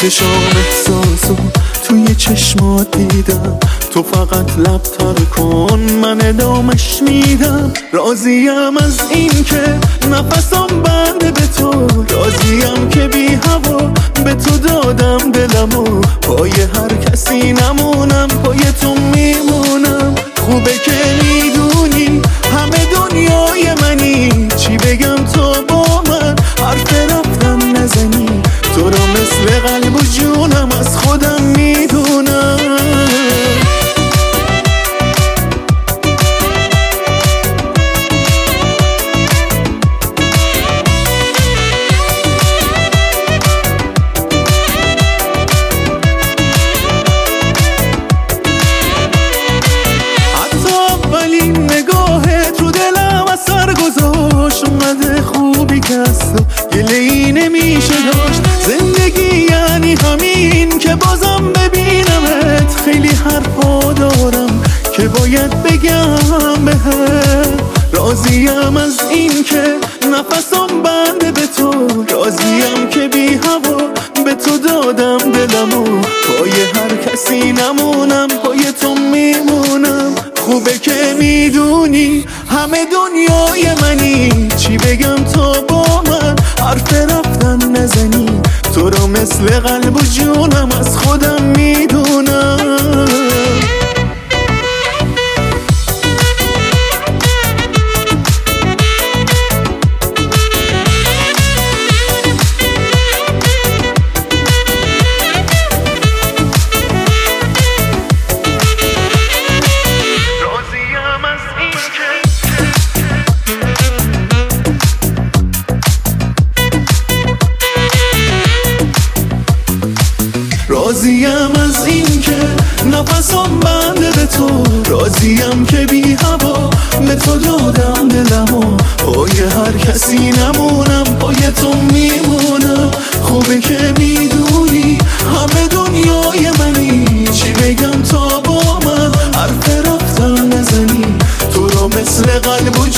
چشام احساسو توی چشمات دیدم، تو فقط لب تر کن من ادامش میدم. راضیم از این که نفسم بنده به تو، راضیم که بی هوا به تو دادم دلمو. پای هر کسی نمونم، پای تو میمونم. خوبه که میدونی همه دنیای منی، چی بگم تو با من حرف رفتن نزنی. تو رو مثل قلب و جونم از خودم میدونم. حتی اولین نگاهت رو دلم اثر گذاشت، اومده خوبی که از تو گله‌ای نمیشه داشت. زندگی یعنی همین که بازم ببینمت، خیلی حرفا دارم که باید بگم بهت. راضیم از این که نفسم بنده به تو، راضیم که بی هوا به تو دادم دلمو. پای هر کسی نمونم، پای تو میمونم. خوبه که میدونی همه دنیای منی، چی بگم تو با من حرف رفتن نزنی. تو رو مثل قلب و جونم از خودم میدونم. راضیم از این که نفسم بنده به تو، راضیم که بی هوا به تو دادم دلمو. پای هر کسی نمونم، پای تو میمونم. خوبه که میدونی همه دنیای منی، چی بگم تا با من حرف رفتن نزنی. تو رو مثل قلب و